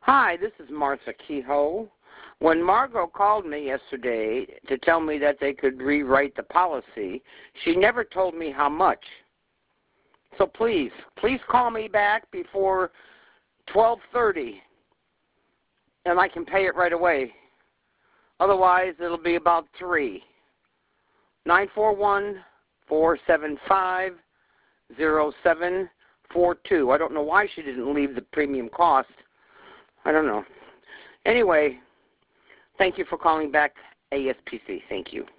Hi, this is Martha Kehoe. When Margot called me yesterday to tell me that they could rewrite the policy, she never told me how much. So please call me back before 12:30 and I can pay it right away. Otherwise, it'll be about 3. 941-475-0742. I don't know why she didn't leave the premium cost. I don't know. Anyway, thank you for calling back ASPC. Thank you.